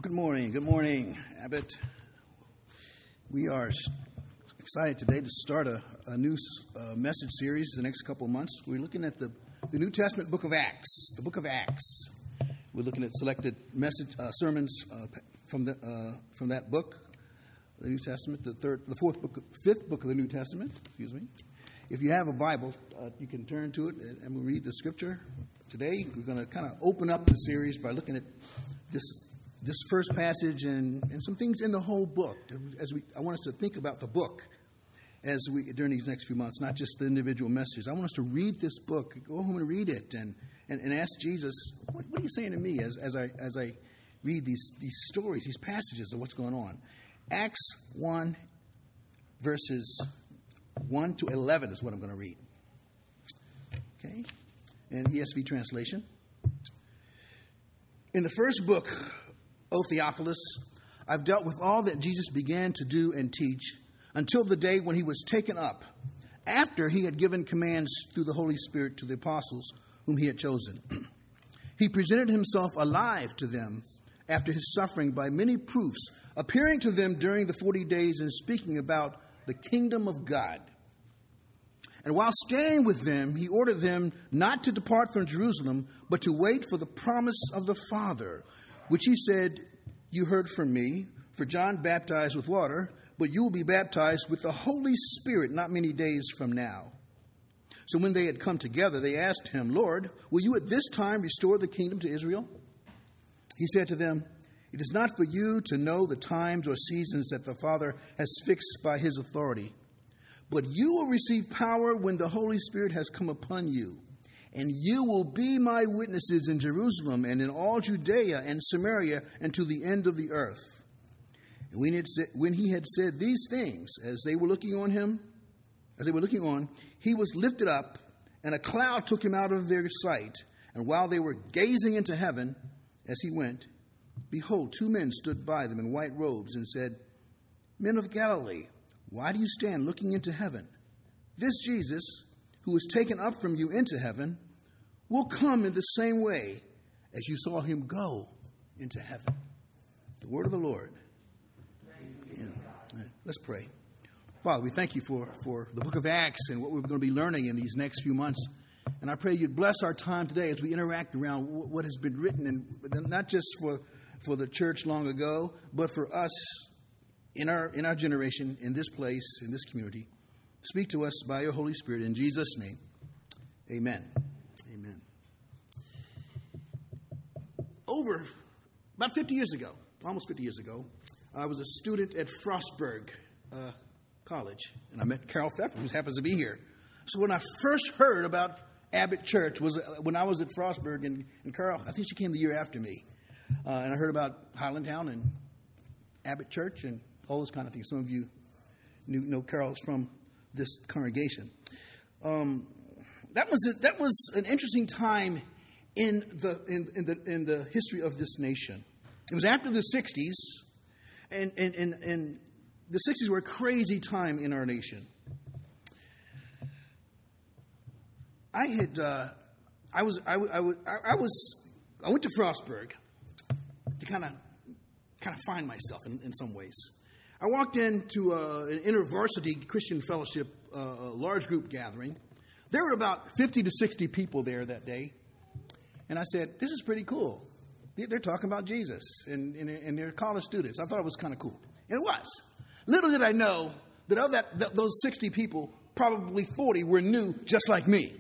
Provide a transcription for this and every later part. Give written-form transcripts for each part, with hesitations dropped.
Good morning. Good morning, Abbott. We are excited today to start a new message series the next couple of months. We're looking at the New Testament book of Acts, the book of Acts. We're looking at selected message sermons from that book, the New Testament, fifth book of the New Testament. Excuse me. If you have a Bible, you can turn to it and we'll read the scripture. Today, we're going to kind of open up the series by looking at this first passage and some things in the whole book. I want us to think about the book during these next few months, not just the individual messages. I want us to read this book, go home and read it, and ask Jesus, what are you saying to me as I read these stories, these passages of what's going on? Acts 1, verses 1 to 11 is what I'm going to read. Okay? And ESV translation. In the first book, O Theophilus, I've dealt with all that Jesus began to do and teach until the day when he was taken up, after he had given commands through the Holy Spirit to the apostles whom he had chosen. He presented himself alive to them after his suffering by many proofs, appearing to them during the 40 days and speaking about the kingdom of God. And while staying with them, he ordered them not to depart from Jerusalem, but to wait for the promise of the Father, which he said, "You heard from me, for John baptized with water, but you will be baptized with the Holy Spirit not many days from now." So when they had come together, they asked him, "Lord, will you at this time restore the kingdom to Israel?" He said to them, "It is not for you to know the times or seasons that the Father has fixed by his authority, but you will receive power when the Holy Spirit has come upon you. And you will be my witnesses in Jerusalem and in all Judea and Samaria and to the end of the earth." And when he had said these things, as they were looking on, he was lifted up, and a cloud took him out of their sight. And while they were gazing into heaven as he went, behold, two men stood by them in white robes and said, "Men of Galilee, why do you stand looking into heaven? This Jesus, who was taken up from you into heaven, will come in the same way as you saw him go into heaven." The word of the Lord. Yeah. Let's pray. Father, we thank you for the book of Acts and what we're going to be learning in these next few months. And I pray you'd bless our time today as we interact around what has been written, and not just for the church long ago, but for us in our generation, in this place, in this community. Speak to us by your Holy Spirit in Jesus' name. Amen. Amen. About 50 years ago, almost 50 years ago, I was a student at Frostburg College, and I met Carol Pfeffer, who happens to be here. So when I first heard about Abbott Church was when I was at Frostburg, and Carol, I think she came the year after me, and I heard about Highlandtown and Abbott Church and all those kind of things. Some of you know Carol's from this congregation. That was an interesting time in the history of this nation. It was after the 60s, and the 60s were a crazy time in our nation. I went to Frostburg to kind of find myself in some ways. I walked into an InterVarsity Christian Fellowship large group gathering. There were about 50 to 60 people there that day. And I said, "This is pretty cool. They're talking about Jesus, and they're college students." I thought it was kind of cool. And it was. Little did I know that of those 60 people, probably 40 were new, just like me.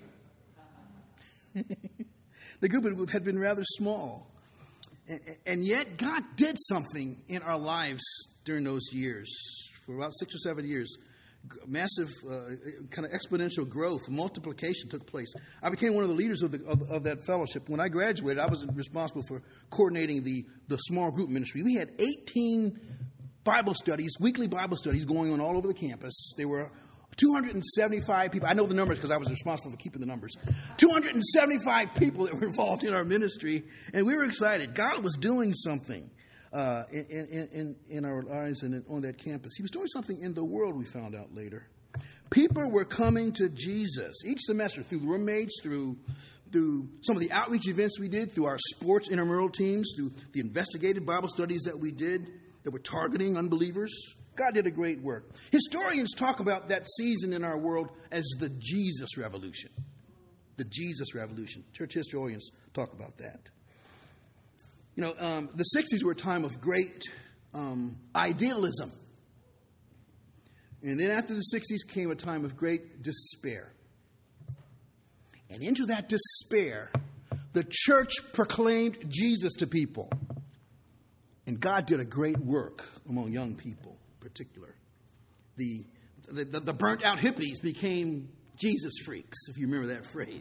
The group had been rather small. And yet God did something in our lives during those years. For about 6 or 7 years, massive kind of exponential growth, multiplication took place. I became one of the leaders of that fellowship. When I graduated, I was responsible for coordinating the small group ministry. We had 18 Bible studies, weekly Bible studies going on all over the campus. There were 275 people. I know the numbers because I was responsible for keeping the numbers. 275 people that were involved in our ministry, and we were excited. God was doing something in our lives and on that campus. He was doing something in the world, we found out later. People were coming to Jesus each semester through roommates, through through some of the outreach events we did, through our sports intramural teams, through the investigative Bible studies that we did that were targeting unbelievers. God did a great work. Historians talk about that season in our world as the Jesus Revolution. The Jesus Revolution. Church historians talk about that. You know, the 60s were a time of great idealism. And then after the 60s came a time of great despair. And into that despair, the church proclaimed Jesus to people. And God did a great work among young people in particular. The burnt out hippies became Jesus freaks, if you remember that phrase.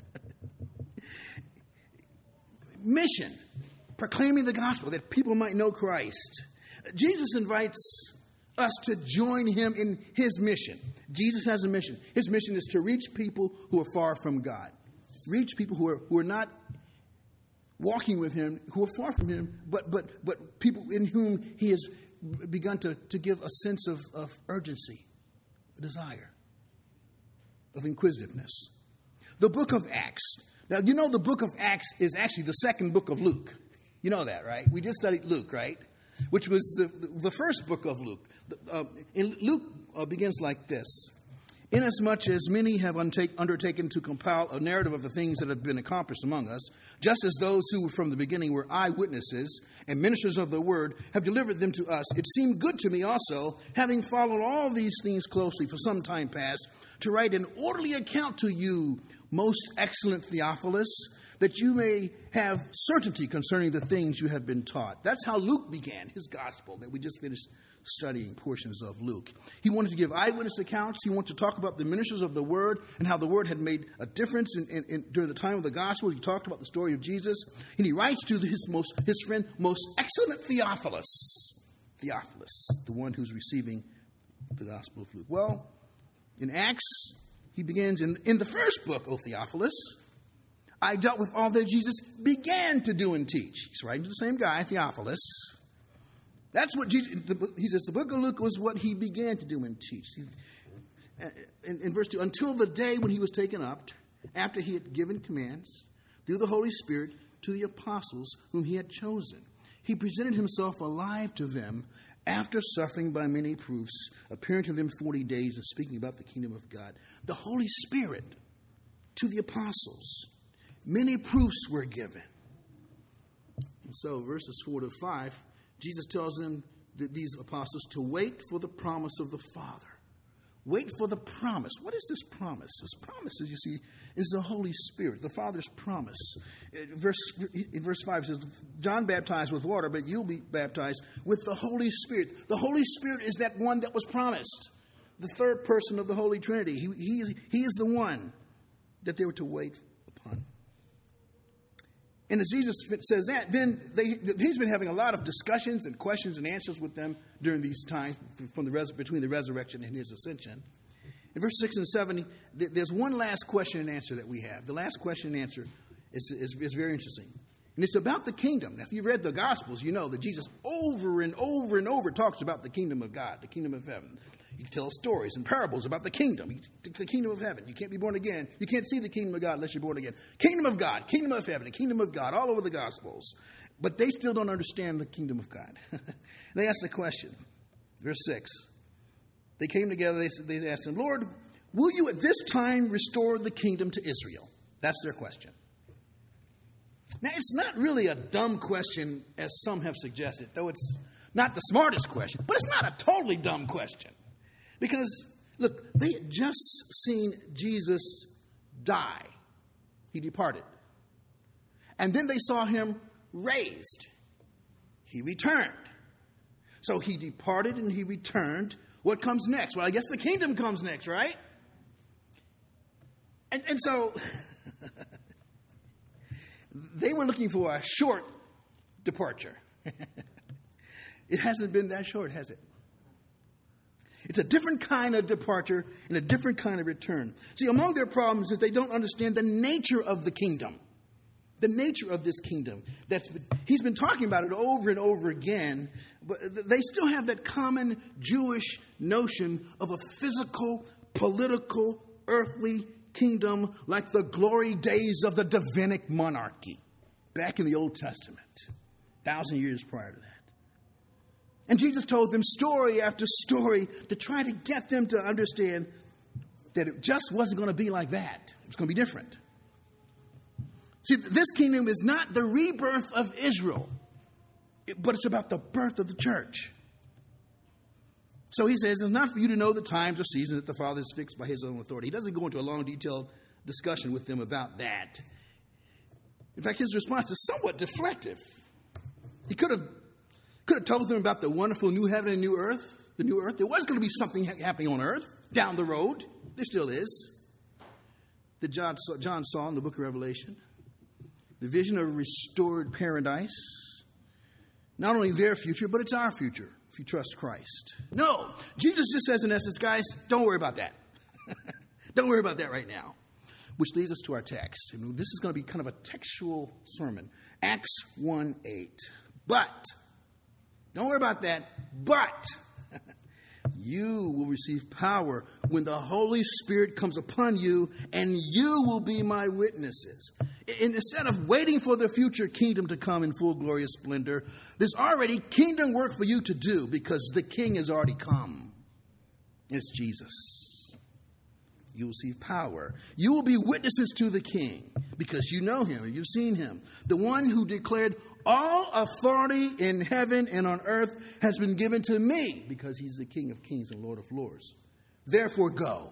Mission, proclaiming the gospel that people might know Christ. Jesus invites us to join him in his mission. Jesus has a mission. His mission is to reach people who are far from God. Reach people who are not walking with him, who are far from him, but people in whom he has begun to give a sense of urgency, a desire, of inquisitiveness. The book of Acts. Now, you know the book of Acts is actually the second book of Luke. You know that, right? We just studied Luke, right? Which was the first book of Luke. Luke begins like this. Inasmuch as many have undertaken to compile a narrative of the things that have been accomplished among us, just as those who from the beginning were eyewitnesses and ministers of the word have delivered them to us, it seemed good to me also, having followed all these things closely for some time past, to write an orderly account to you, most excellent Theophilus, that you may have certainty concerning the things you have been taught. That's how Luke began his gospel that we just finished studying portions of Luke. He wanted to give eyewitness accounts. He wanted to talk about the ministers of the word and how the word had made a difference during the time of the gospel. He talked about the story of Jesus. And he writes to his friend, most excellent Theophilus. Theophilus, the one who's receiving the gospel of Luke. Well, in Acts, he begins in the first book, O Theophilus, I dealt with all that Jesus began to do and teach. He's writing to the same guy, Theophilus. That's what Jesus, he says, the book of Luke was what he began to do and teach. In verse 2, until the day when he was taken up, after he had given commands through the Holy Spirit to the apostles whom he had chosen, he presented himself alive to them after suffering by many proofs, appearing to them 40 days and speaking about the kingdom of God. The Holy Spirit to the apostles. Many proofs were given. And so verses 4 to 5, Jesus tells them, these apostles, to wait for the promise of the Father. Wait for the promise. What is this promise? This promise, as you see, is the Holy Spirit, the Father's promise. In verse 5 it says, John baptized with water, but you'll be baptized with the Holy Spirit. The Holy Spirit is that one that was promised. The third person of the Holy Trinity. He is the one that they were to wait upon. And as Jesus says that, then he's been having a lot of discussions and questions and answers with them during these times between the resurrection and his ascension. In verse 6 and 7, there's one last question and answer that we have. The last question and answer is very interesting. And it's about the kingdom. Now, if you've read the Gospels, you know that Jesus over and over and over talks about the kingdom of God, the kingdom of heaven. He tells stories and parables about the kingdom of heaven. You can't be born again. You can't see the kingdom of God unless you're born again. Kingdom of God, kingdom of heaven, the kingdom of God, all over the Gospels. But they still don't understand the kingdom of God. They asked the question, verse 6. They came together, they asked him, Lord, will you at this time restore the kingdom to Israel? That's their question. Now, it's not really a dumb question, as some have suggested, though it's not the smartest question. But it's not a totally dumb question. Because, look, they had just seen Jesus die. He departed. And then they saw him raised. He returned. So he departed and he returned. What comes next? Well, I guess the kingdom comes next, right? And so they were looking for a short departure. It hasn't been that short, has it? It's a different kind of departure and a different kind of return. See, among their problems is they don't understand the nature of the kingdom. The nature of this kingdom. He's been talking about it over and over again, but they still have that common Jewish notion of a physical, political, earthly kingdom like the glory days of the Davidic monarchy back in the Old Testament, 1,000 years prior to that. And Jesus told them story after story to try to get them to understand that it just wasn't going to be like that. It was going to be different. See, this kingdom is not the rebirth of Israel, but it's about the birth of the church. So he says, it's not for you to know the times or seasons that the Father has fixed by his own authority. He doesn't go into a long, detailed discussion with them about that. In fact, his response is somewhat deflective. He could have told them about the wonderful new heaven and new earth, the new earth. There was going to be something happening on earth down the road. There still is. That John saw in the book of Revelation. The vision of a restored paradise. Not only their future, but it's our future if you trust Christ. No, Jesus just says in essence, guys, don't worry about that. Don't worry about that right now. Which leads us to our text. And this is going to be kind of a textual sermon. Acts 1:8. But, don't worry about that, but you will receive power when the Holy Spirit comes upon you, and you will be my witnesses. And instead of waiting for the future kingdom to come in full glorious splendor, there's already kingdom work for you to do because the king has already come. It's Jesus. You will receive power. You will be witnesses to the king because you know him and you've seen him. The one who declared all authority in heaven and on earth has been given to me because he's the King of kings and Lord of lords. Therefore go.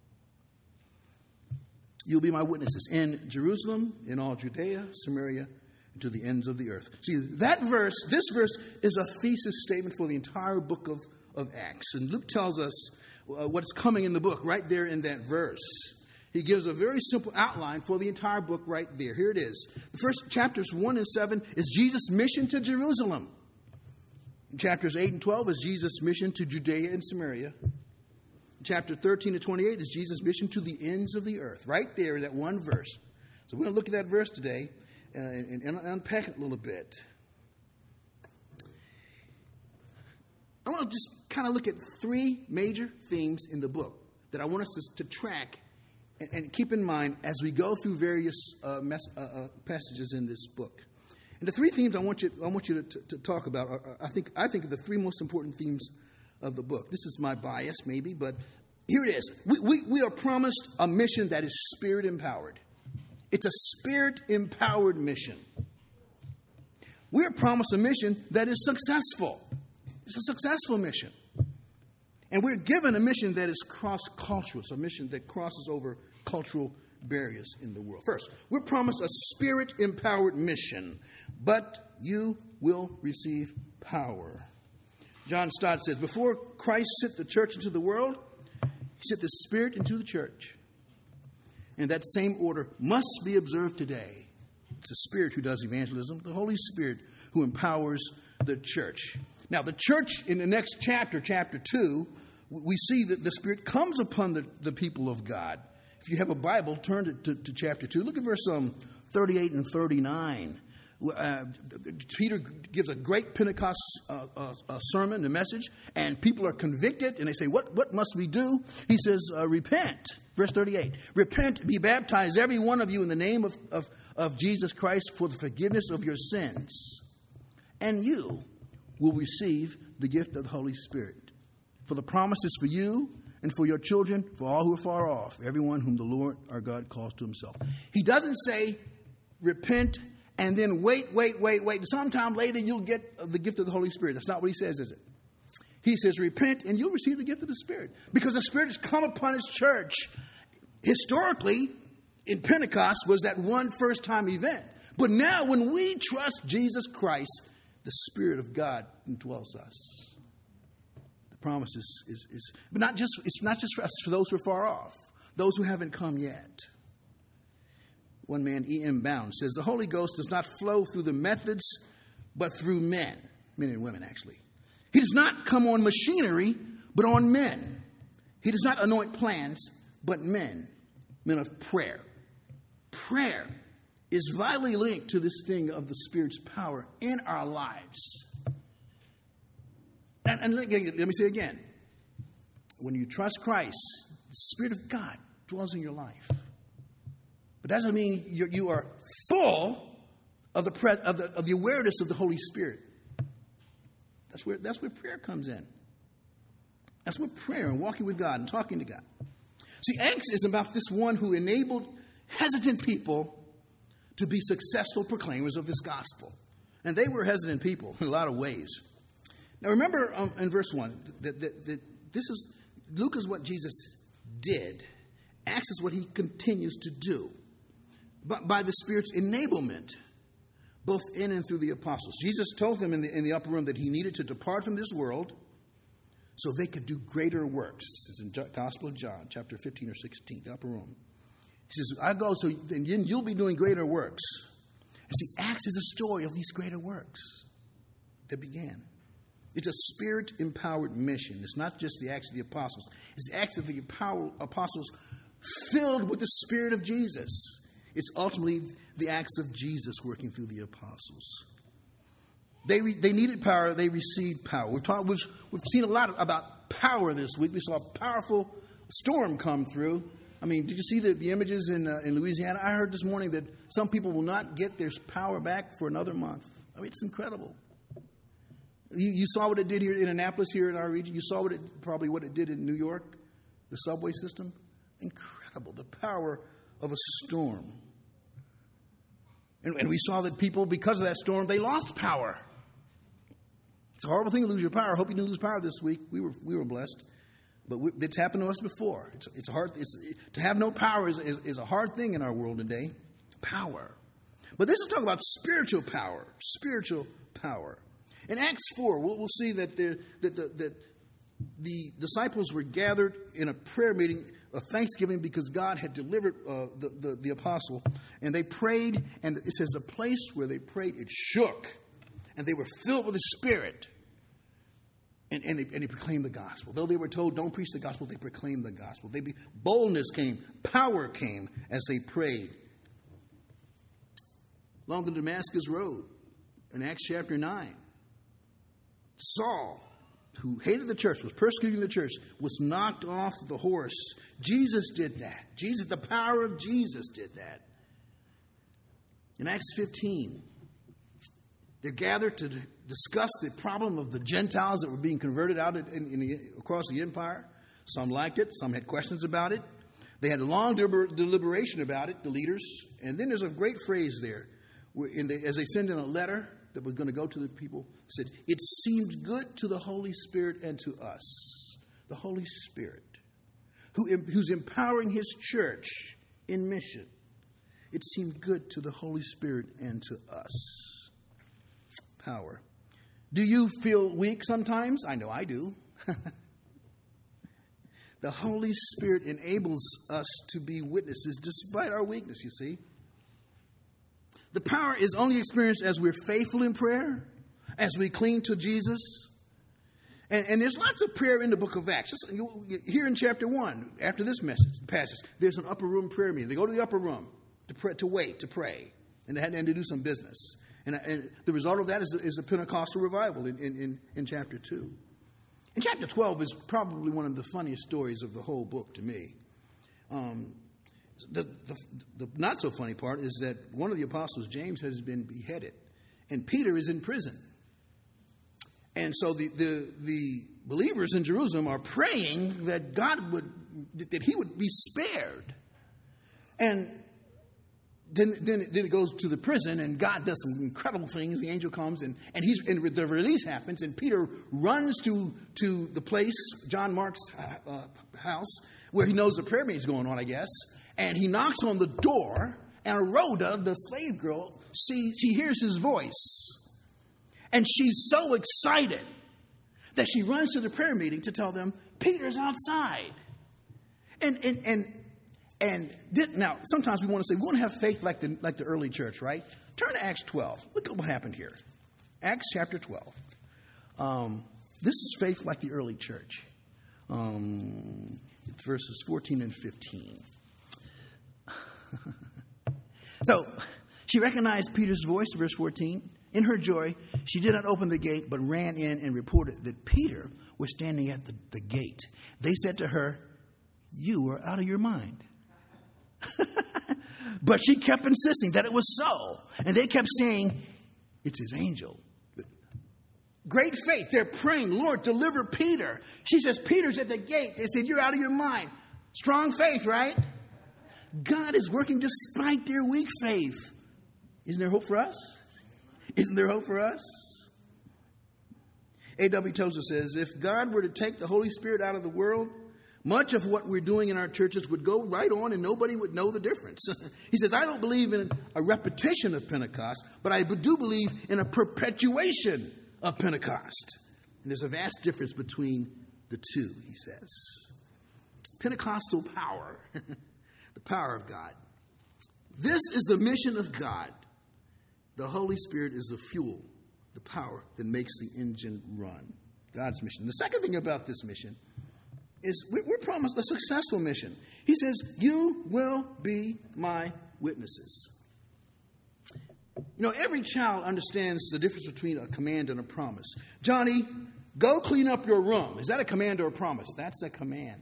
You'll be my witnesses in Jerusalem, in all Judea, Samaria, and to the ends of the earth. See, this verse is a thesis statement for the entire book of Acts. And Luke tells us what's coming in the book right there in that verse. He gives a very simple outline for the entire book right there. Here it is. The first chapters 1 and 7 is Jesus' mission to Jerusalem. Chapters 8 and 12 is Jesus' mission to Judea and Samaria. Chapter 13 to 28 is Jesus' mission to the ends of the earth. Right there in that one verse. So we're going to look at that verse today and unpack it a little bit. I want to just kind of look at three major themes in the book that I want us to track and keep in mind as we go through various passages in this book. And the three themes I want you to talk about are, I think are the three most important themes of the book. This is my bias, maybe, but here it is. We are promised a mission that is spirit-empowered. It's a spirit-empowered mission. We're promised a mission that is successful. It's a successful mission. And we're given a mission that is cross-cultural. It's a mission that crosses over cultural barriers in the world. First, we're promised a spirit-empowered mission, but you will receive power. John Stott says, before Christ sent the church into the world, he sent the Spirit into the church. And that same order must be observed today. It's the Spirit who does evangelism, the Holy Spirit who empowers the church. Now, the church in the next chapter, chapter 2, we see that the Spirit comes upon the people of God. If you have a Bible, turn to chapter 2. Look at verse 38 and 39. Peter gives a great Pentecost sermon, a message, and people are convicted, and they say, what must we do? He says, repent. Verse 38, repent, be baptized, every one of you, in the name of Jesus Christ for the forgiveness of your sins, and you will receive the gift of the Holy Spirit. For the promise is for you and for your children, for all who are far off, everyone whom the Lord our God calls to himself. He doesn't say, repent, and then wait. Sometime later you'll get the gift of the Holy Spirit. That's not what he says, is it? He says, repent, and you'll receive the gift of the Spirit. Because the Spirit has come upon his church. Historically, in Pentecost was that one first-time event. But now when we trust Jesus Christ, the Spirit of God indwells us. The promise is but it's not just for us, it's for those who are far off, those who haven't come yet. One man, E.M. Bound, says, the Holy Ghost does not flow through the methods, but through men and women, actually. He does not come on machinery, but on men. He does not anoint plants, but men of prayer. Prayer is vitally linked to this thing of the Spirit's power in our lives. And let me say again, when you trust Christ, the Spirit of God dwells in your life. But that doesn't mean you are full of the awareness of the Holy Spirit. That's where prayer comes in. That's what prayer and walking with God and talking to God. See, Acts is about this one who enabled hesitant people to be successful proclaimers of this gospel. And they were hesitant people in a lot of ways. Now remember in verse 1 that Luke is what Jesus did. Acts is what he continues to do. But by the Spirit's enablement, both in and through the apostles. Jesus told them in the upper room that he needed to depart from this world so they could do greater works. It's in the Gospel of John, chapter 15 or 16, the upper room. He says, I go so then you'll be doing greater works. And see, Acts is a story of these greater works that began. It's a Spirit-empowered mission. It's not just the Acts of the Apostles. It's the Acts of the Apostles filled with the Spirit of Jesus. It's ultimately the acts of Jesus working through the apostles. They needed power. They received power. We've seen a lot about power this week. We saw a powerful storm come through. I mean, did you see the images in Louisiana? I heard this morning that some people will not get their power back for another month. I mean, it's incredible. You saw what it did here in Annapolis, here in our region. You saw what it did in New York, the subway system. Incredible, the power of a storm. And we saw that people, because of that storm, they lost power. It's a horrible thing to lose your power. I hope you didn't lose power this week. We were blessed. But it's happened to us before. It's hard. To have no power is a hard thing in our world today. Power. But this is talking about spiritual power. Spiritual power. In Acts 4, we'll see that the disciples were gathered in a prayer meeting of thanksgiving because God had delivered the apostle. And they prayed, and it says the place where they prayed, it shook. And they were filled with the Spirit. And they proclaimed the gospel. Though they were told, don't preach the gospel, they proclaimed the gospel. Boldness came, power came as they prayed. Along the Damascus Road, in Acts chapter 9, Saul, who hated the church, was persecuting the church, was knocked off the horse. Jesus did that. The power of Jesus did that. In Acts 15, they're gathered to discuss the problem of the Gentiles that were being converted out across the empire. Some liked it. Some had questions about it. They had a long deliberation about it, the leaders. And then there's a great phrase there, as they send in a letter that was going to go to the people, said, it seemed good to the Holy Spirit and to us. The Holy Spirit, who's empowering his church in mission. It seemed good to the Holy Spirit and to us. Power. Do you feel weak sometimes? I know I do. The Holy Spirit enables us to be witnesses despite our weakness, you see. The power is only experienced as we're faithful in prayer, as we cling to Jesus. And there's lots of prayer in the book of Acts. Here in chapter 1, after this passage, there's an upper room prayer meeting. They go to the upper room to pray, and to do some business. And the result of that is the Pentecostal revival in chapter 2. And chapter 12 is probably one of the funniest stories of the whole book to me. The not so funny part is that one of the apostles, James, has been beheaded, and Peter is in prison. And so the believers in Jerusalem are praying that that he would be spared. And then it goes to the prison, and God does some incredible things. The angel comes, and the release happens, and Peter runs to the place, John Mark's house, where he knows the prayer meeting is going on, I guess. And he knocks on the door, and Rhoda, the slave girl, she hears his voice. And she's so excited that she runs to the prayer meeting to tell them, Peter's outside. Now, sometimes we want to say, we want to have faith like the early church, right? Turn to Acts 12. Look at what happened here. Acts chapter 12. This is faith like the early church. Verses 14 and 15. So, she recognized Peter's voice, verse 14. In her joy, she did not open the gate, but ran in and reported that Peter was standing at the gate. They said to her, you are out of your mind. But she kept insisting that it was so. And they kept saying, it's his angel. Great faith. They're praying, Lord, deliver Peter. She says, Peter's at the gate. They said, you're out of your mind. Strong faith, right? God is working despite their weak faith. Isn't there hope for us? Isn't there hope for us? A.W. Tozer says, if God were to take the Holy Spirit out of the world, much of what we're doing in our churches would go right on and nobody would know the difference. He says, I don't believe in a repetition of Pentecost, but I do believe in a perpetuation of Pentecost. And there's a vast difference between the two, he says. Pentecostal power, the power of God. This is the mission of God. The Holy Spirit is the fuel, the power that makes the engine run. God's mission. The second thing about this mission is we're promised a successful mission. He says, you will be my witnesses. You know, every child understands the difference between a command and a promise. Johnny, go clean up your room. Is that a command or a promise? That's a command.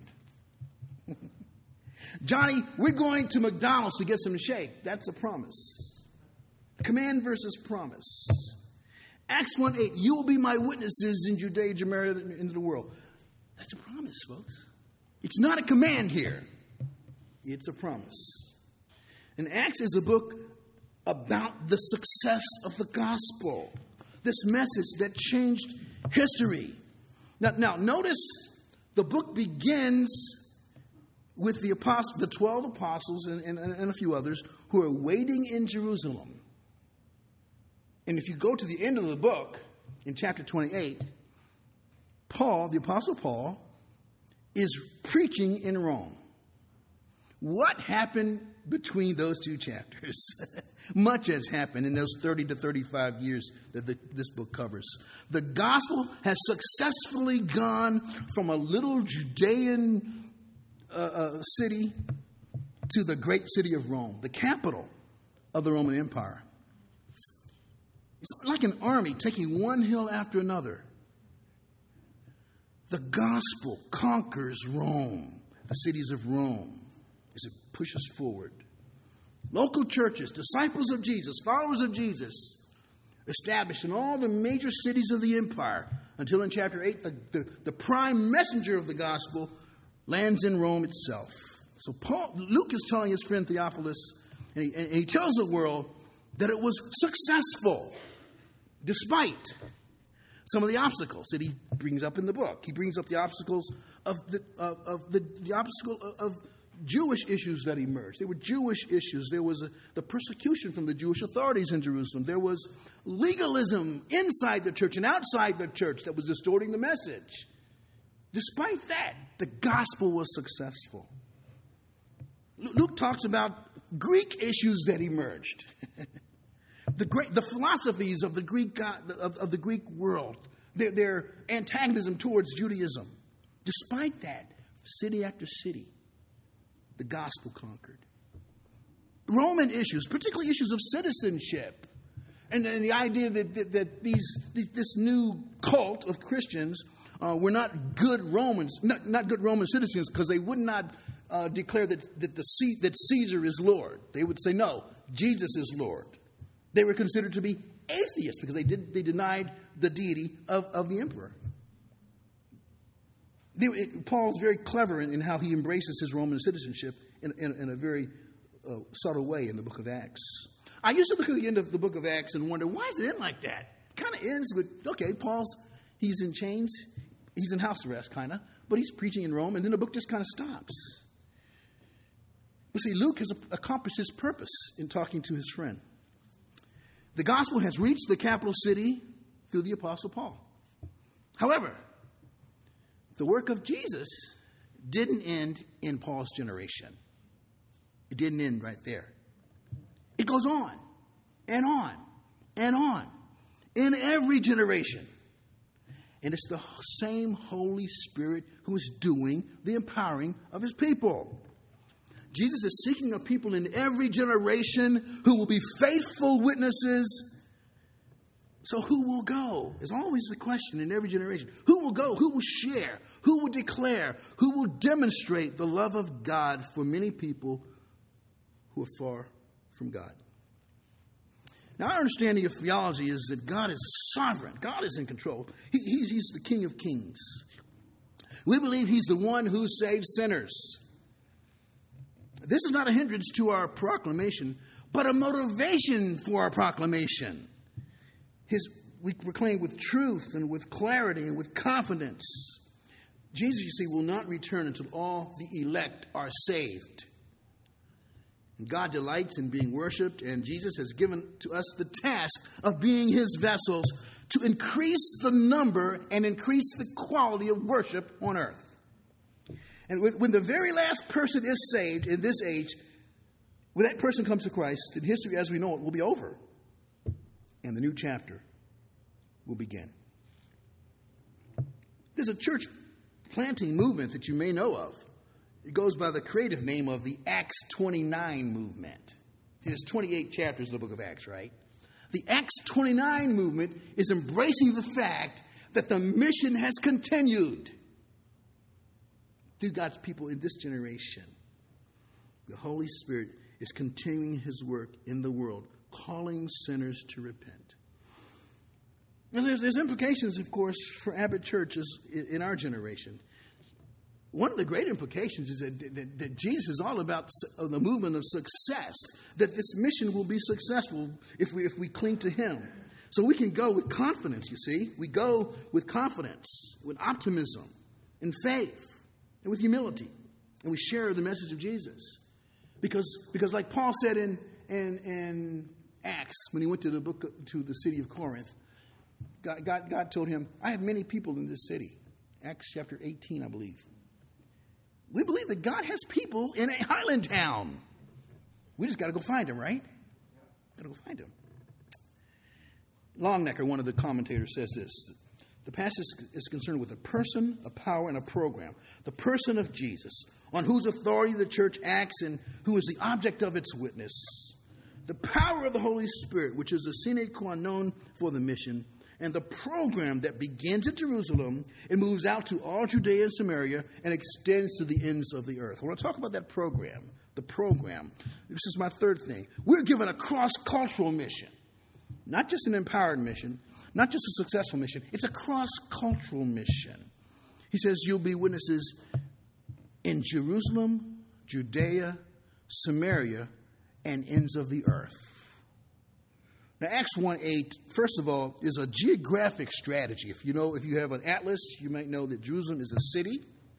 Johnny, we're going to McDonald's to get some shake. That's a promise. Command versus promise. Acts 1:8, you will be my witnesses in Judea, Samaria, and into the world. That's a promise, folks. It's not a command here. It's a promise. And Acts is a book about the success of the gospel. This message that changed history. Now notice the book begins with the 12 apostles and a few others who are waiting in Jerusalem. And if you go to the end of the book, in chapter 28, Paul, the Apostle Paul, is preaching in Rome. What happened between those two chapters? Much has happened in those 30 to 35 years that this book covers. The gospel has successfully gone from a little Judean city to the great city of Rome, the capital of the Roman Empire. It's like an army taking one hill after another. The gospel conquers Rome, the cities of Rome, as it pushes forward. Local churches, disciples of Jesus, followers of Jesus, established in all the major cities of the empire until in chapter 8, the prime messenger of the gospel lands in Rome itself. So Luke is telling his friend Theophilus, and he tells the world that it was successful, despite some of the obstacles that he brings up in the book. He brings up the obstacles of Jewish issues that emerged. There were Jewish issues. There was the persecution from the Jewish authorities in Jerusalem. There was legalism inside the church and outside the church that was distorting the message. Despite that, the gospel was successful. Luke talks about Greek issues that emerged. The philosophies of the Greek of the Greek world, their antagonism towards Judaism. Despite that, city after city, the gospel conquered. Roman issues, particularly issues of citizenship, and the idea that this new cult of Christians were not good Romans, not good Roman citizens, because they would not declare that Caesar is Lord. They would say, no, Jesus is Lord. They were considered to be atheists because they denied the deity of the emperor. Paul's very clever in how he embraces his Roman citizenship in a very subtle way in the book of Acts. I used to look at the end of the book of Acts and wonder, why does it end like that? It kind of ends with, okay, he's in chains, he's in house arrest, kind of, but he's preaching in Rome, and then the book just kind of stops. You see, Luke has accomplished his purpose in talking to his friend. The gospel has reached the capital city through the Apostle Paul. However, the work of Jesus didn't end in Paul's generation. It didn't end right there. It goes on and on and on in every generation. And it's the same Holy Spirit who is doing the empowering of his people. Jesus is seeking a people in every generation who will be faithful witnesses. So who will go is always the question in every generation. Who will go? Who will share? Who will declare? Who will demonstrate the love of God for many people who are far from God. Now, our understanding of theology is that God is sovereign. God is in control. He's the King of Kings. We believe He's the one who saves sinners. This is not a hindrance to our proclamation, but a motivation for our proclamation. We proclaim with truth and with clarity and with confidence. Jesus, you see, will not return until all the elect are saved. And God delights in being worshiped, and Jesus has given to us the task of being His vessels to increase the number and increase the quality of worship on earth. And when the very last person is saved in this age, when that person comes to Christ, then history as we know it will be over. And the new chapter will begin. There's a church planting movement that you may know of. It goes by the creative name of the Acts 29 movement. See, there's 28 chapters in the book of Acts, right? The Acts 29 movement is embracing the fact that the mission has continued through God's people in this generation. The Holy Spirit is continuing His work in the world, calling sinners to repent. Now, there's implications, of course, for Abbott churches in our generation. One of the great implications is that Jesus is all about the movement of success, that this mission will be successful if we cling to Him. So we can go with confidence, you see. We go with confidence, with optimism, and faith, and with humility. And we share the message of Jesus. Because like Paul said in Acts, when he went to the city of Corinth, God told him, I have many people in this city. Acts chapter 18, I believe. We believe that God has people in a Highland town. We just got to go find them, right? Got to go find them. Longnecker, one of the commentators, says this. The passage is concerned with a person, a power, and a program. The person of Jesus, on whose authority the church acts and who is the object of its witness. The power of the Holy Spirit, which is the sine qua non for the mission. And the program that begins at Jerusalem and moves out to all Judea and Samaria and extends to the ends of the earth. I want to talk about that program, the program. This is my third thing. We're given a cross-cultural mission, not just an empowered mission, not just a successful mission. It's a cross-cultural mission. He says you'll be witnesses in Jerusalem, Judea, Samaria, and ends of the earth. Now, Acts 1:8, first of all, is a geographic strategy. If you have an atlas, you might know that Jerusalem is a city.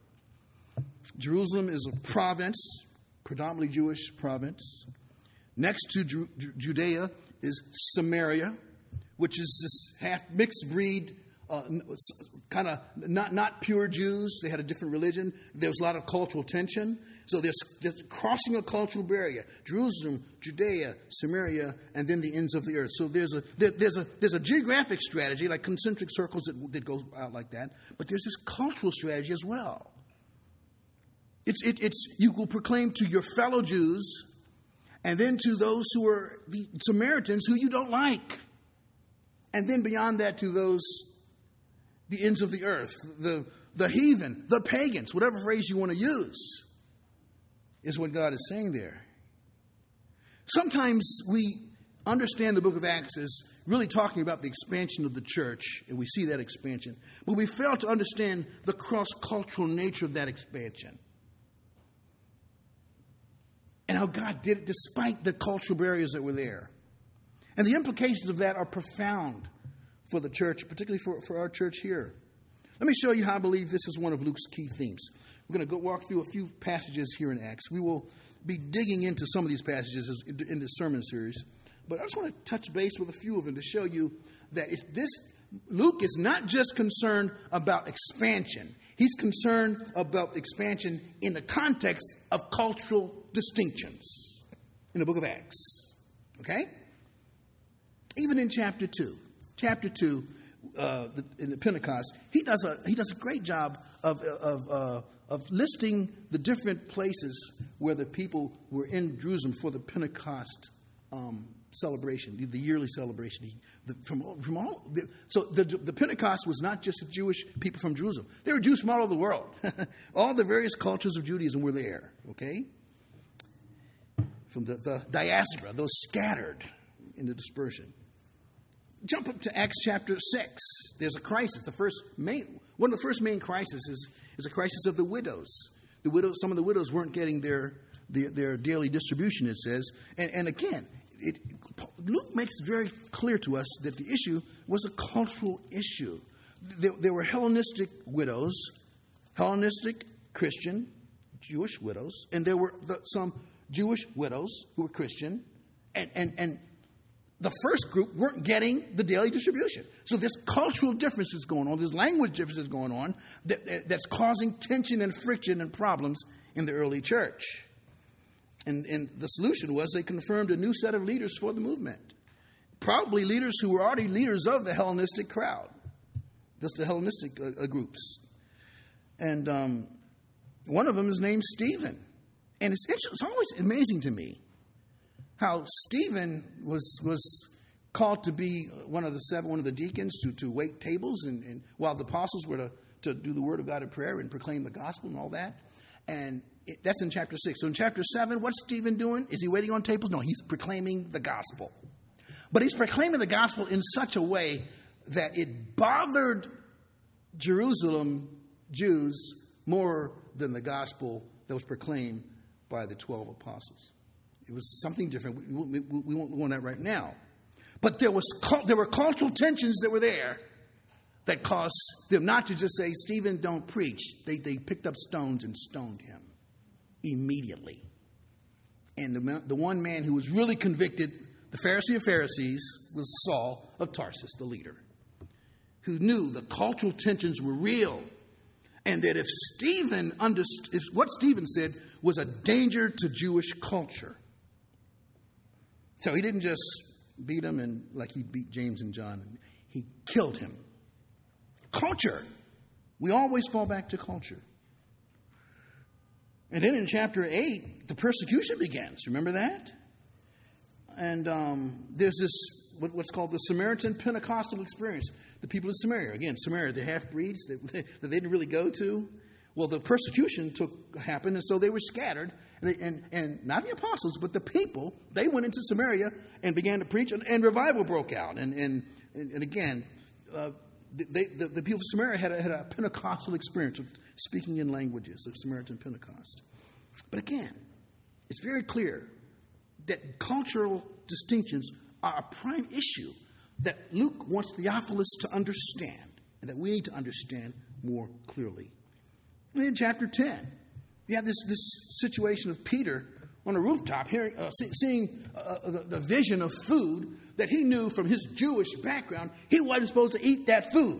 Jerusalem is a province, predominantly Jewish province. Next to Judea is Samaria, which is this half-mixed breed, kind of not pure Jews. They had a different religion. There was a lot of cultural tension. So there's crossing a cultural barrier. Jerusalem, Judea, Samaria, and then the ends of the earth. So there's a geographic strategy, like concentric circles that goes out like that. But there's this cultural strategy as well. It's you will proclaim to your fellow Jews, and then to those who are the Samaritans who you don't like, and then beyond that to the ends of the earth, the heathen, the pagans, whatever phrase you want to use, is what God is saying there. Sometimes we understand the book of Acts as really talking about the expansion of the church, and we see that expansion, but we fail to understand the cross-cultural nature of that expansion. And how God did it despite the cultural barriers that were there. And the implications of that are profound for the church, particularly for our church here. Let me show you how I believe this is one of Luke's key themes. We're going to walk through a few passages here in Acts. We will be digging into some of these passages in this sermon series. But I just want to touch base with a few of them to show you that Luke is not just concerned about expansion. He's concerned about expansion in the context of cultural distinctions in the book of Acts. Okay? Even in chapter 2. Chapter 2, in the Pentecost, he does a great job of listing the different places where the people were in Jerusalem for the Pentecost celebration, the yearly celebration. So the Pentecost was not just the Jewish people from Jerusalem. There were Jews from all over the world. All the various cultures of Judaism were there. Okay. from the diaspora, those scattered in the dispersion. Jump up to Acts chapter 6. There's a crisis. One of the first main crises is a crisis of the widows. Some of the widows weren't getting their daily distribution, it says. And again, Luke makes it very clear to us that the issue was a cultural issue. There were Hellenistic widows, Hellenistic Christian, Jewish widows, and there were some Jewish widows who were Christian, and the first group weren't getting the daily distribution. So there's cultural differences going on, there's language differences going on that's causing tension and friction and problems in the early church. And the solution was they confirmed a new set of leaders for the movement. Probably leaders who were already leaders of the Hellenistic crowd. Just the Hellenistic groups. And one of them is named Stephen. And it's always amazing to me how Stephen was called to be one of the deacons to wait tables, and while the apostles were to do the word of God in prayer and proclaim the gospel and all that. And that's in chapter 6. So in chapter 7, what's Stephen doing? Is he waiting on tables? No, he's proclaiming the gospel. But he's proclaiming the gospel in such a way that it bothered Jerusalem Jews more than the gospel that was proclaimed by the 12 apostles. It was something different. We won't go on that right now. But there were cultural tensions that were there that caused them not to just say, Stephen, don't preach. They picked up stones and stoned him immediately. And the one man who was really convicted, the Pharisee of Pharisees, was Saul of Tarsus, the leader, who knew the cultural tensions were real, and that if what Stephen said was a danger to Jewish culture. So he didn't just beat him like he beat James and John. He killed him. Culture. We always fall back to culture. And then in chapter 8, the persecution begins. Remember that? And there's this, what's called the Samaritan Pentecostal experience. The people of Samaria. Again, Samaria, the half-breeds that they didn't really go to. Well, the persecution happened, and so they were scattered. And not the apostles, but the people, they went into Samaria and began to preach, and revival broke out. And again, the people of Samaria had a Pentecostal experience of speaking in languages of Samaritan Pentecost. But again, it's very clear that cultural distinctions are a prime issue that Luke wants Theophilus to understand, and that we need to understand more clearly. And in chapter 10, you have this situation of Peter on a rooftop, seeing the vision of food that he knew from his Jewish background he wasn't supposed to eat that food.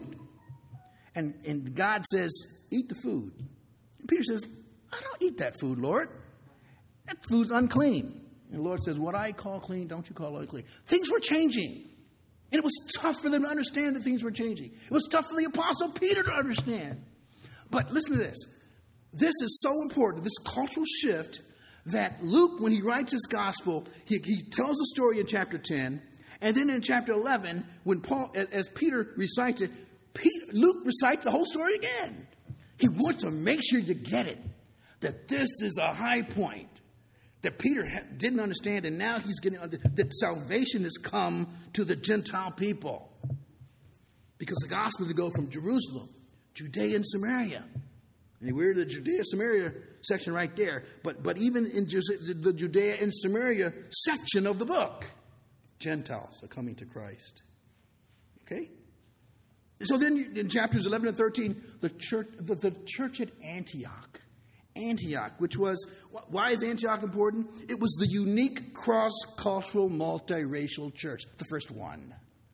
And God says, eat the food. And Peter says, I don't eat that food, Lord. That food's unclean. And the Lord says, what I call clean, don't you call unclean. Things were changing. And it was tough for them to understand that things were changing. It was tough for the Apostle Peter to understand. But listen to this. This is so important, this cultural shift, that Luke, when he writes his gospel, he tells the story in chapter 10. And then in chapter 11, when as Peter recites it, Luke recites the whole story again. He wants to make sure you get it, that this is a high point that Peter didn't understand, and now he's getting that salvation has come to the Gentile people. Because the gospel is to go from Jerusalem, Judea and Samaria. And we're in the Judea-Samaria section right there. But even in the Judea and Samaria section of the book, Gentiles are coming to Christ. Okay? So then in chapters 11 and 13, the church at Antioch, which was, why is Antioch important? It was the unique cross-cultural, multiracial church, the first one.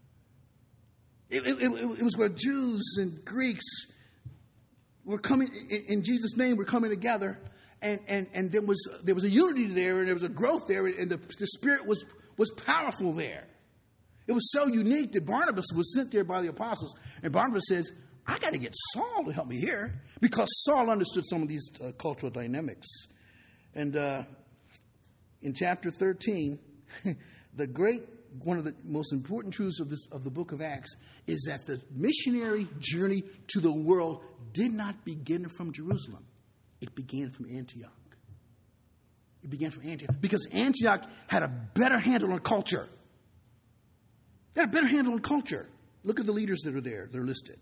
It was where Jews and Greeks were coming, in Jesus' name, were coming together, and there was a unity there, and there was a growth there, and the Spirit was powerful there. It was so unique that Barnabas was sent there by the apostles, and Barnabas says, I got to get Saul to help me here, because Saul understood some of these cultural dynamics. And in chapter 13, one of the most important truths of the book of Acts is that the missionary journey to the world did not begin from Jerusalem. It began from Antioch. It began from Antioch because Antioch had a better handle on culture. They had a better handle on culture. Look at the leaders that are there. They're listed.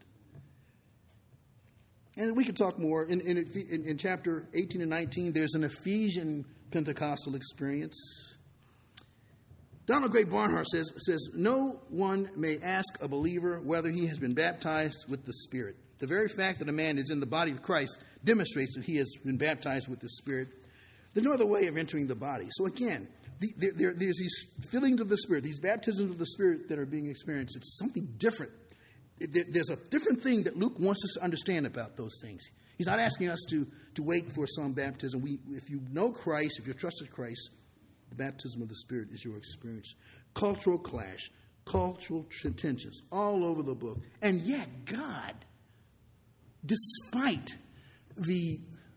And we could talk more. In chapter 18 and 19, there's an Ephesian Pentecostal experience. Donald Gray Barnhart says, no one may ask a believer whether he has been baptized with the Spirit. The very fact that a man is in the body of Christ demonstrates that he has been baptized with the Spirit. There's no other way of entering the body. So again, there's these fillings of the Spirit, these baptisms of the Spirit that are being experienced. It's something different. There's a different thing that Luke wants us to understand about those things. He's not asking us to wait for some baptism. If you know Christ, if you've trusted Christ, the baptism of the Spirit is your experience. Cultural clash, cultural tensions all over the book. And yet God, despite the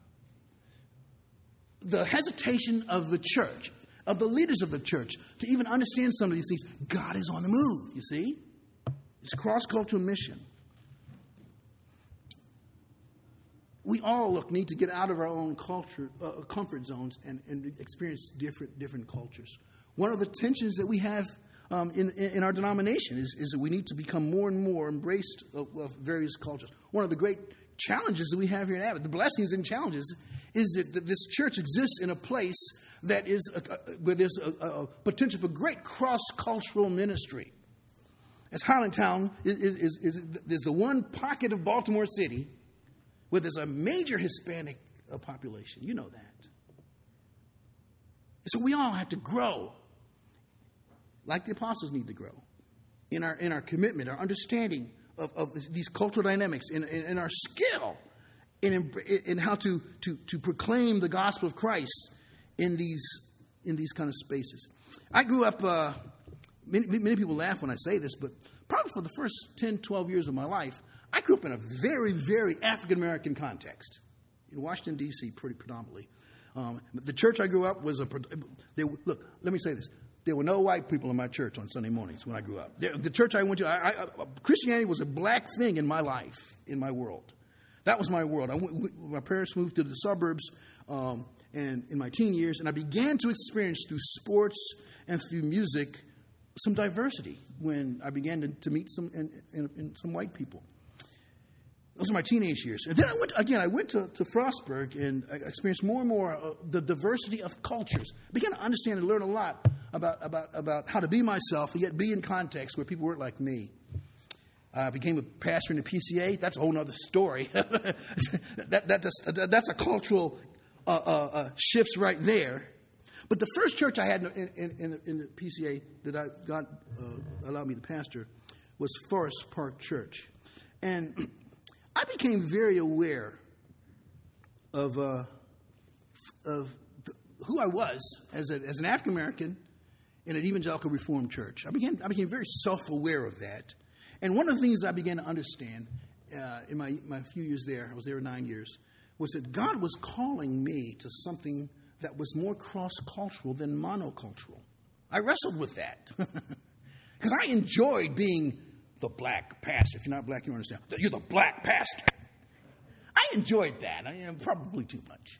hesitation of the church, of the leaders of the church, to even understand some of these things, God is on the move, you see? It's a cross-cultural mission. We all need to get out of our own culture, comfort zones and experience different cultures. One of the tensions that we have in our denomination is that we need to become more and more embraced of various cultures. One of the great challenges that we have here in Abbott, the blessings and challenges, is that this church exists in a place that is where there's a potential for great cross-cultural ministry. As Highlandtown is the one pocket of Baltimore City where there's a major Hispanic population. You know that. So we all have to grow, like the apostles need to grow, in our commitment, our understanding of these cultural dynamics, in our skill in how to proclaim the gospel of Christ in these kind of spaces. I grew up. Many people laugh when I say this, but probably for the first 10, 12 years of my life, I grew up in a very, very African-American context in Washington, D.C., pretty predominantly. The church I grew up was look, let me say this. There were no white people in my church on Sunday mornings when I grew up. The church I went to, Christianity was a black thing in my life, in my world. That was my world. My parents moved to the suburbs and in my teen years, and I began to experience through sports and through music some diversity when I began to meet some white people. Those are my teenage years. And then I went to Frostburg and I experienced more and more the diversity of cultures. I began to understand and learn a lot about how to be myself and yet be in context where people weren't like me. I became a pastor in the PCA. That's a whole other story. That's a cultural shifts right there. But the first church I had in the PCA that God allowed me to pastor was Forest Park Church. And I became very aware of who I was as an African American in an evangelical Reformed church. I became very self-aware of that. And one of the things I began to understand in my few years there, I was there 9 years, was that God was calling me to something that was more cross-cultural than monocultural. I wrestled with that because I enjoyed being the black pastor. If you're not black, you don't understand. You're the black pastor. I enjoyed that. Probably too much.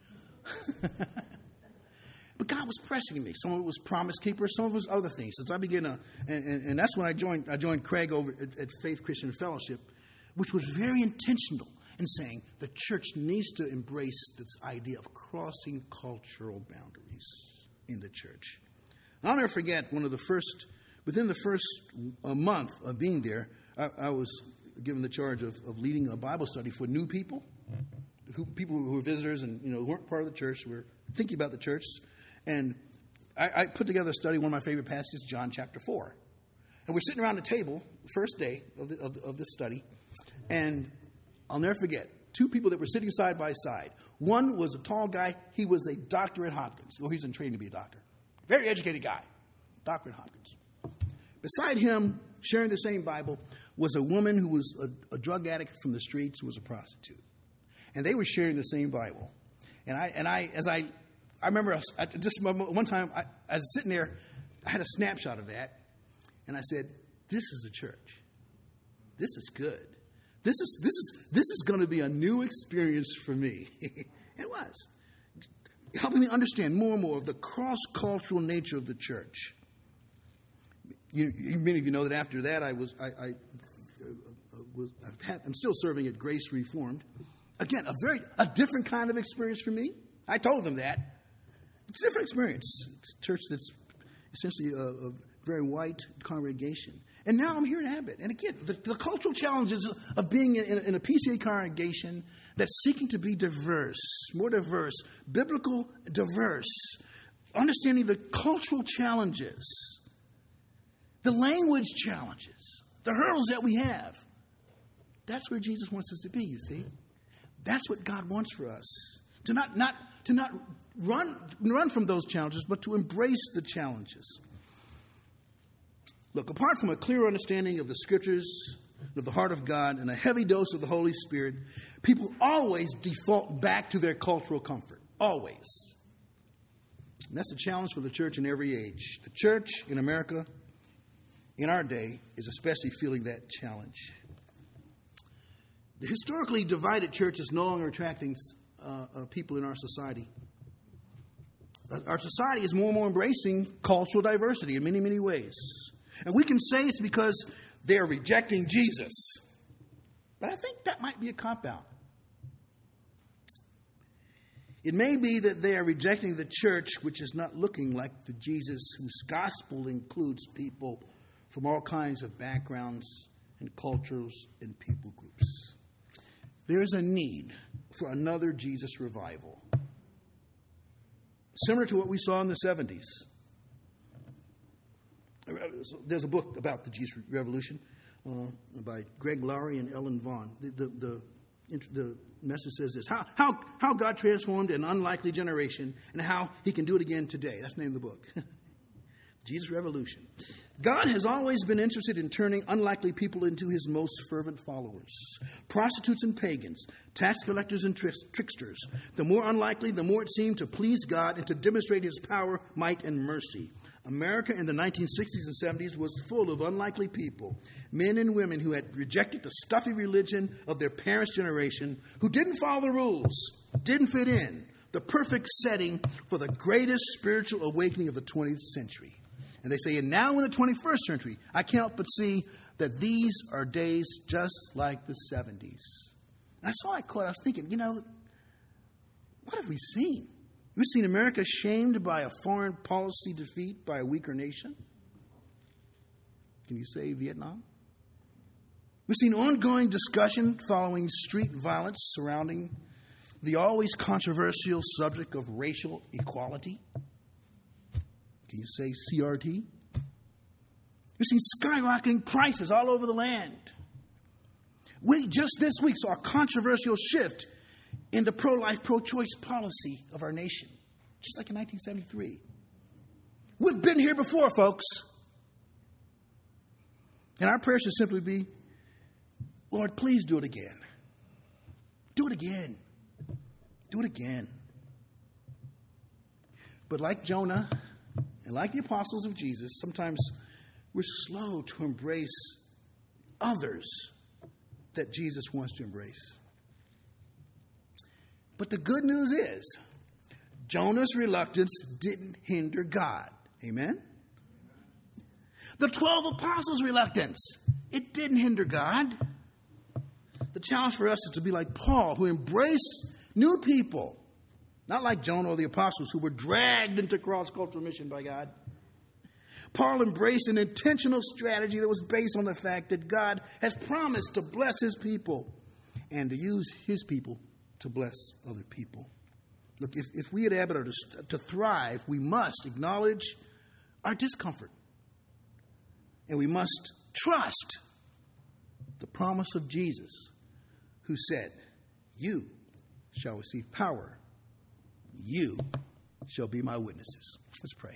But God was pressing me. Some of it was Promise Keeper. Some of it was other things. Since I began and that's when I joined Craig over at Faith Christian Fellowship, which was very intentional in saying the church needs to embrace this idea of crossing cultural boundaries in the church. I'll never forget within the first month of being there, I was given the charge of leading a Bible study for new people, people who were visitors and who weren't part of the church, were thinking about the church. And I put together a study, one of my favorite passages, John chapter 4. And we're sitting around the table, the first day of this study, and I'll never forget, two people that were sitting side by side. One was a tall guy. He was a doctor at Hopkins. Well, he was in training to be a doctor. Very educated guy, doctor at Hopkins. Beside him, sharing the same Bible, was a woman who was a drug addict from the streets who was a prostitute. And they were sharing the same Bible. And I remember just one time, I was sitting there, I had a snapshot of that, and I said, this is the church. This is good. This is going to be a new experience for me. It was. helping me understand more and more of the cross-cultural nature of the church. Many of you know that after that, I'm still serving at Grace Reformed. Again, a different kind of experience for me. I told them that. It's a different experience. It's a church that's essentially a very white congregation. And now I'm here in Abbott. And again, the cultural challenges of being in a PCA congregation that's seeking to be diverse, more diverse, biblical diverse, understanding the cultural challenges, the language challenges, the hurdles that we have. That's where Jesus wants us to be, you see. That's what God wants for us. To not run from those challenges, but to embrace the challenges. Look, apart from a clear understanding of the Scriptures, of the heart of God, and a heavy dose of the Holy Spirit, people always default back to their cultural comfort. Always. And that's a challenge for the church in every age. The church in America, in our day, is especially feeling that challenge. The historically divided church is no longer attracting people in our society. Our society is more and more embracing cultural diversity in many, many ways. And we can say it's because they're rejecting Jesus. But I think that might be a cop-out. It may be that they are rejecting the church, which is not looking like the Jesus whose gospel includes people from all kinds of backgrounds and cultures and people groups. There's a need for another Jesus revival, similar to what we saw in the 70s. There's a book about the Jesus Revolution by Greg Laurie and Ellen Vaughn. The message says this: how God transformed an unlikely generation and how he can do it again today. That's the name of the book. Jesus Revolution. God has always been interested in turning unlikely people into his most fervent followers. Prostitutes and pagans, tax collectors and tricksters. The more unlikely, the more it seemed to please God and to demonstrate his power, might, and mercy. America in the 1960s and 70s was full of unlikely people, men and women who had rejected the stuffy religion of their parents' generation, who didn't follow the rules, didn't fit in, the perfect setting for the greatest spiritual awakening of the 20th century. And they say, and now in the 21st century, I can't help but see that these are days just like the 70s. And I saw that quote. I was thinking, what have we seen? We've seen America shamed by a foreign policy defeat by a weaker nation. Can you say Vietnam? We've seen ongoing discussion following street violence surrounding the always controversial subject of racial equality. Can you say CRT? We've seen skyrocketing prices all over the land. We just this week saw a controversial shift in the pro-life, pro-choice policy of our nation, just like in 1973. We've been here before, folks. And our prayer should simply be, Lord, please do it again. Do it again. Do it again. But like Jonah and like the apostles of Jesus, sometimes we're slow to embrace others that Jesus wants to embrace. But the good news is, Jonah's reluctance didn't hinder God. Amen? The 12 apostles' reluctance, it didn't hinder God. The challenge for us is to be like Paul, who embraced new people. Not like Jonah or the apostles, who were dragged into cross-cultural mission by God. Paul embraced an intentional strategy that was based on the fact that God has promised to bless his people and to use his people to bless other people. Look, if we at Abbott are to thrive, we must acknowledge our discomfort. And we must trust the promise of Jesus, who said, you shall receive power. You shall be my witnesses. Let's pray.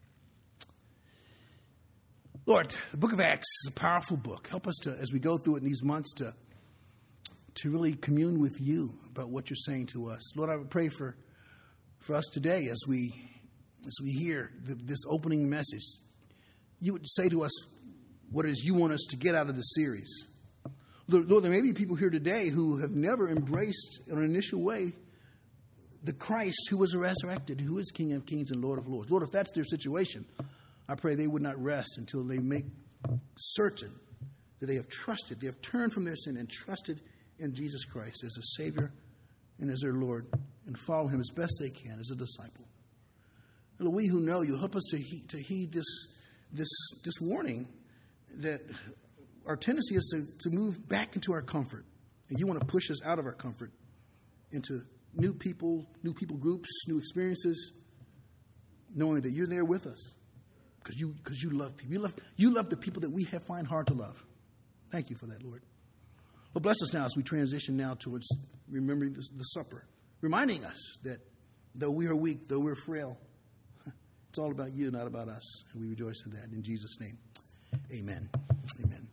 Lord, the book of Acts is a powerful book. Help us to, as we go through it in these months, to really commune with you about what you're saying to us. Lord, I would pray for us today as we hear this opening message. You would say to us what it is you want us to get out of this series. Lord, there may be people here today who have never embraced in an initial way the Christ who was resurrected, who is King of Kings and Lord of Lords. Lord, if that's their situation, I pray they would not rest until they make certain that they have trusted, they have turned from their sin and trusted in Jesus Christ as a Savior and as their Lord, and follow him as best they can as a disciple. And we who know you, help us to heed this warning that our tendency is to move back into our comfort. And you want to push us out of our comfort into new people groups, new experiences, knowing that you're there with us because you love people. You love the people that we find hard to love. Thank you for that, Lord. Well, bless us now as we transition now towards remembering the supper, reminding us that though we are weak, though we're frail, it's all about you, not about us. And we rejoice in that. In Jesus' name, amen. Amen.